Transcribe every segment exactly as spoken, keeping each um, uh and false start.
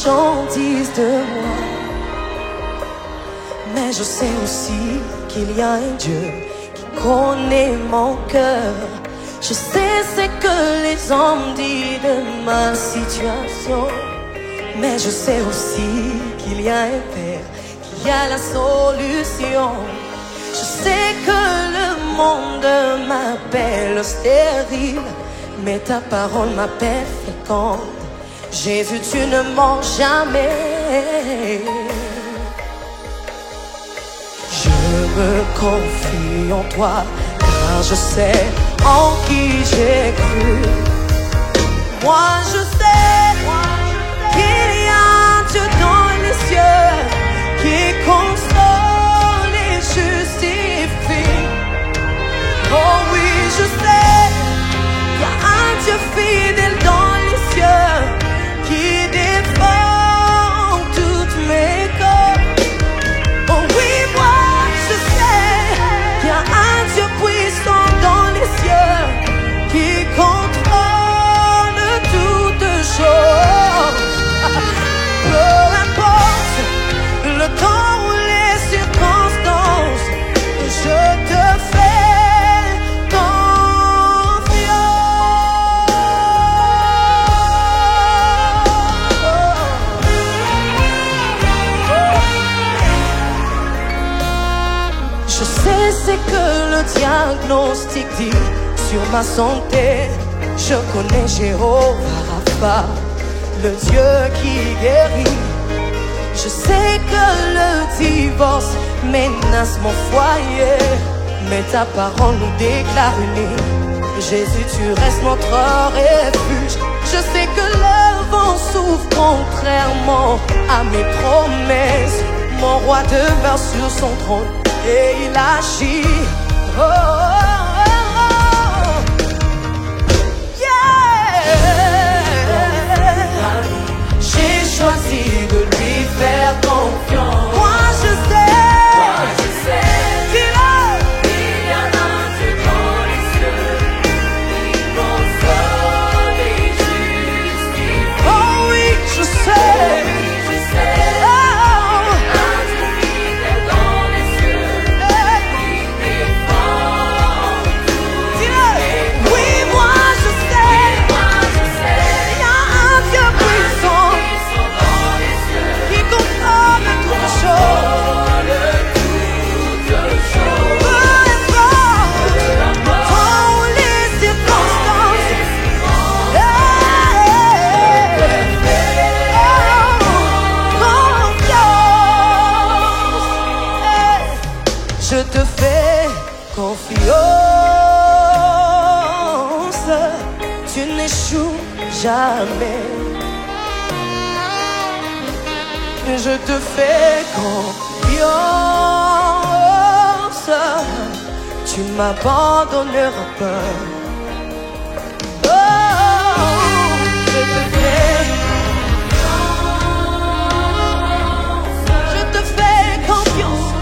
gens disent de moi. Mais je sais aussi qu'il y a un Dieu qui connaît mon cœur. Je sais ce que les hommes disent de ma situation. Mais je sais aussi qu'il y a un Père qui a la solution. Je sais que le monde m'appelle stérile, mais ta parole m'appelle féconde. Jésus, tu ne mens jamais. Je me confie en toi, car je sais en qui j'ai cru. Moi je sais qu'il y a un Dieu dans les cieux qui console et justifie. Oh oui, je sais qu'il y a un Dieu fidèle dans les cieux qui défend toutes mes causes. Oh oui, moi je sais qu'il y a un Dieu puissant dans les cieux qui contrôle toutes choses. Peu importe le temps ou les circonstances, je te fais confiance. Je sais ce que le diagnostic dit sur ma santé. Je connais Jéhovah Rapha, le Dieu qui guérit. Je sais que le divorce menace mon foyer, mais ta parole nous déclare unis. Jésus, tu restes notre refuge. Je sais que le vent souffle contrairement à mes promesses. Mon roi demeure sur son trône et il agit. Oh, oh, oh, oh. Yeah. J'ai choisi de lui faire confiance. Moi je sais, Moi, je sais qu'il a, il y a un Dieu dans les cieux qui console et justifie. Oh oui, je sais, oui, je sais. Oh, un Dieu fidèle dans les cieux qui défend toutes mes causes. Oui, moi je sais, moi je sais. Il y a un Dieu puissant qui contrôle toutes choses. Peu importe le temps ou les circonstances, hey, oh, confiance, hey, je te fais confiance. Tu n'échoues jamais. Je te fais confiance. Tu ne m'abandonneras pas. Oh, je te fais confiance. Je te fais confiance.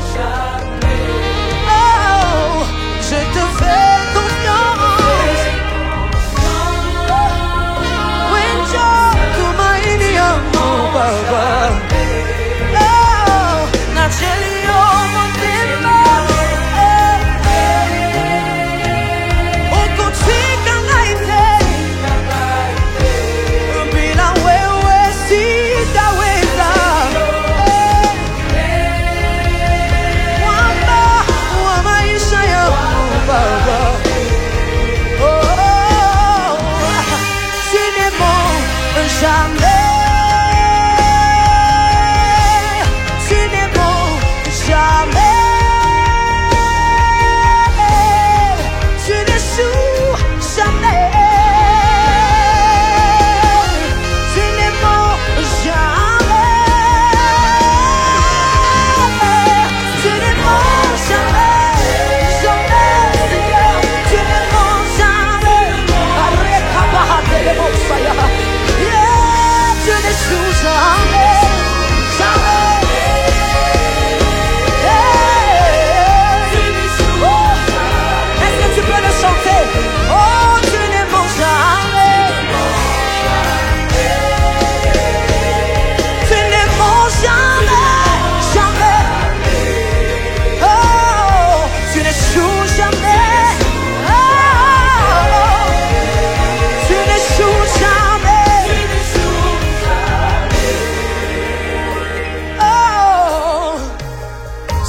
Oh, je te fais confiance. When you're to my Baba. Oh,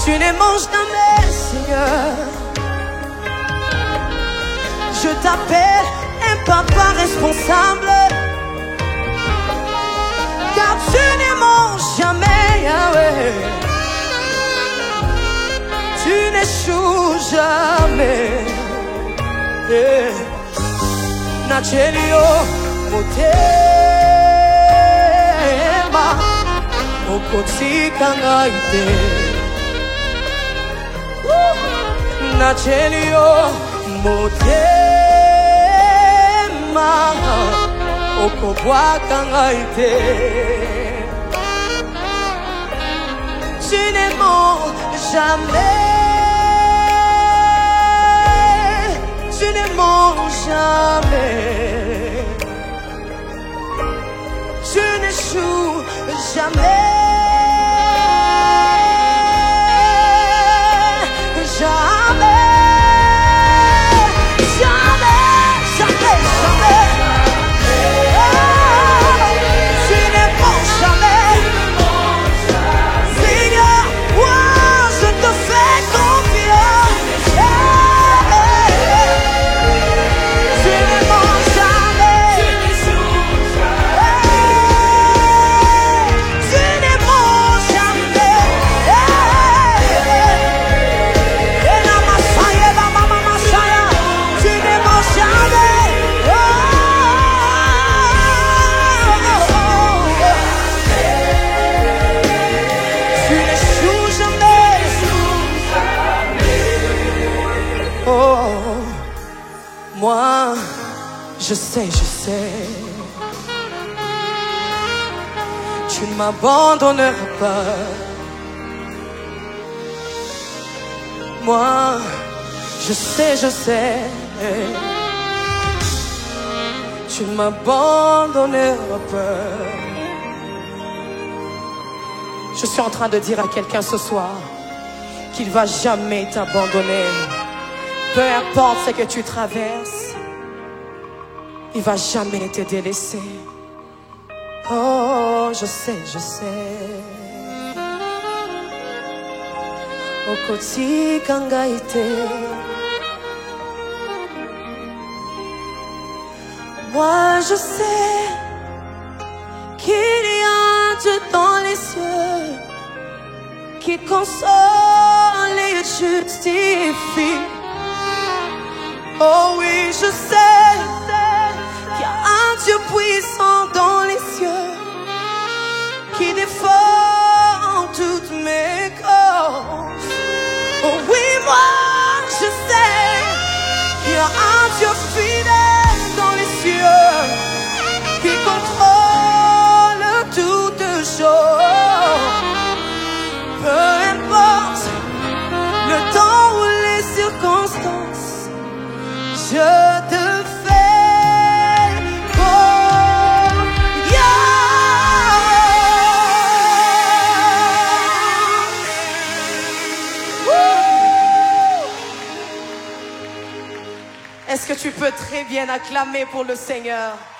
Tu ne manges jamais, Seigneur. Je t'appelle un papa responsable, car tu ne manges jamais, Yahweh. Tu n'échoues jamais. Yeah. Nacelio motema okotika ngai te. Nacelio motema okobwaka ngai te. Tu ne mens jamais. Tu ne mens jamais. Tu n'échoues jamais. Jamais. Jamais. Jamais. Jamais. Oh, tu ne mens jamais. Seigneur, moi je te fais confiance. Moi, je sais, je sais, tu ne m'abandonneras pas. Moi, je sais, je sais, tu ne m'abandonneras pas. Je suis en train de dire à quelqu'un ce soir qu'il ne va jamais t'abandonner. Peu importe ce que tu traverses, il va jamais te délaisser. Oh, je sais, je sais. Okotika ngai te. Moi, je sais qu'il y a un Dieu dans les cieux qui console et justifie. Oh oui, je sais qu'il y a un Dieu puissant dans les cieux qui défend toutes mes causes. Oh oui, moi, je sais qu'il y a un Dieu fidèle dans les cieux qui contrôle toutes choses. Peu importe le temps ou les circonstances, je te fais confiance. Est-ce que tu peux très bien acclamer pour le Seigneur?